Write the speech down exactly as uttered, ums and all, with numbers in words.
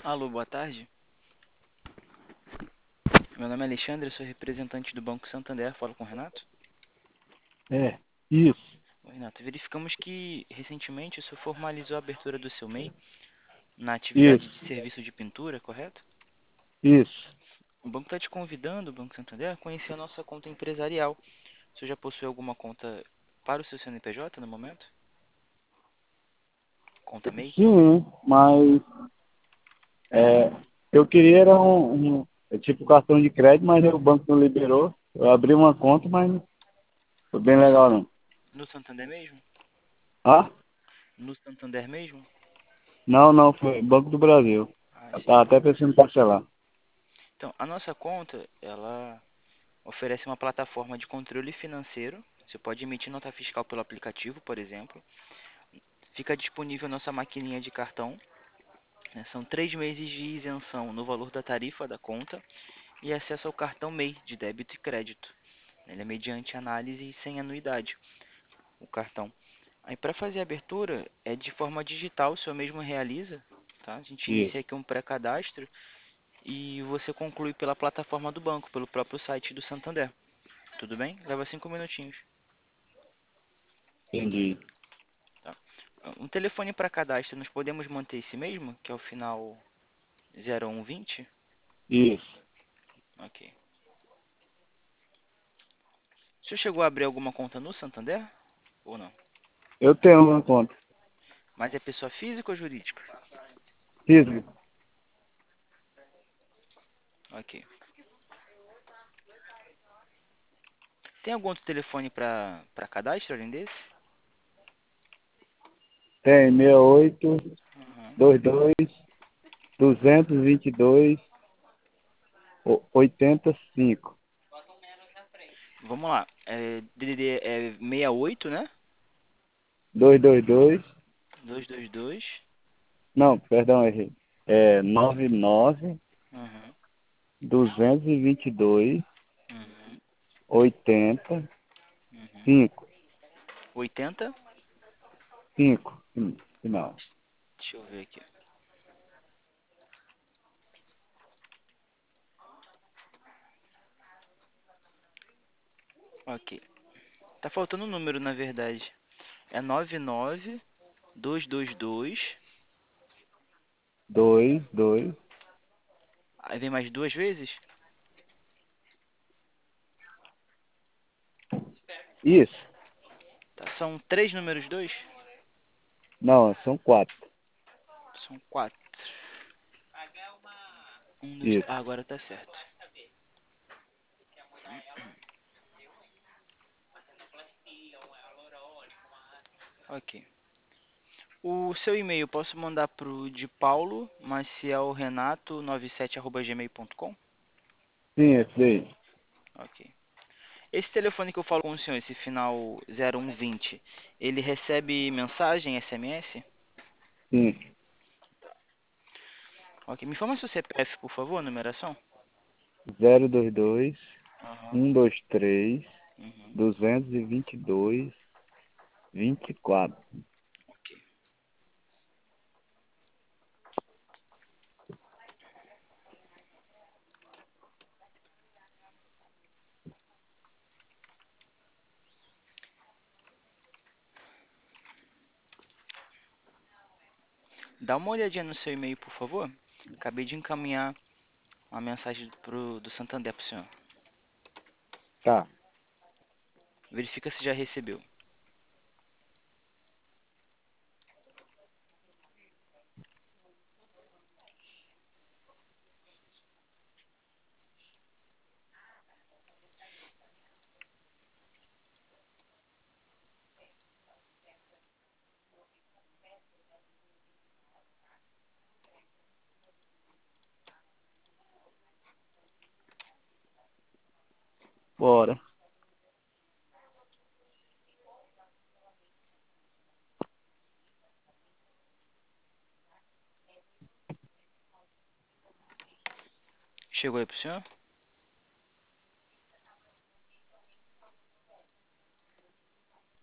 Alô, boa tarde. Meu nome é Alexandre, eu sou representante do Banco Santander. Falo com o Renato. É, isso, Oi, Renato. Verificamos que recentemente o senhor formalizou a abertura do seu M E I na atividade de isso, serviço de pintura, correto? isso. O banco está te convidando, o Banco Santander, a conhecer a nossa conta empresarial. O senhor já possui alguma conta para o seu C N P J no momento? Conta M E I? Sim, mas é, eu queria era um, um é tipo cartão de crédito, mas o banco não liberou. Eu abri uma conta, mas não foi bem No, San- legal não. no Santander mesmo? Ah? No Santander mesmo? Não, não, foi Banco do Brasil. Ah, Eu sim. tava até pensando em parcelar. Então, a nossa conta, ela oferece uma plataforma de controle financeiro. Você pode emitir nota fiscal pelo aplicativo, por exemplo. Fica disponível nossa maquininha de cartão, né? São três meses de isenção no valor da tarifa da conta e acesso ao cartão M E I de débito e crédito. Ele é mediante análise e sem anuidade, o cartão. Aí para fazer a abertura é de forma digital, o senhor mesmo realiza, tá? A gente inicia Isso, aqui um pré-cadastro e você conclui pela plataforma do banco, pelo próprio site do Santander. Tudo bem? Leva cinco minutinhos. entendi. Tá? Um telefone para cadastro, nós podemos manter esse mesmo, que é o final zero um vinte? Isso. Ok. O senhor chegou a abrir alguma conta no Santander? Ou não? Eu tenho uma conta. Mas é pessoa física ou jurídica? Físico. Ok. Tem algum outro telefone para para cadastro além desse? Tem sessenta e oito, Uhum. vinte e dois, duzentos e vinte e dois, oitenta e cinco. Vamos lá. É, D D D é sessenta e oito, né? duzentos e vinte e dois. duzentos e vinte e dois. Não, perdão, errei. É noventa e nove, Uhum. duzentos e vinte e dois, Uhum. oitenta, Uhum. cinco, oitenta? cinco, final. Deixa eu ver aqui. Ok. Tá faltando um número, na verdade. É noventa e nove, duzentos e vinte e dois. dois, dois, Aí vem mais duas vezes? isso. Tá, são três números dois? Não, são quatro. São quatro. Um, dois, Isso. ah, agora tá certo. Ok. O seu e-mail posso mandar pro de Paulo Maciel Renato noventa e sete arroba gmail ponto com? Sim, esse aí. Ok. Esse telefone que eu falo com o senhor, esse final zero um vinte, ele recebe mensagem, S M S? Sim. Ok. Me informa seu C P F, por favor, numeração. zero dois dois, Aham. um dois três, Uhum. duzentos e vinte e dois, vinte e quatro. Ok. Dá uma olhadinha no seu e-mail, por favor. Acabei de encaminhar uma mensagem pro, do Santander pro senhor. Tá. Verifica se já recebeu. Bora. Chegou aí pro senhor?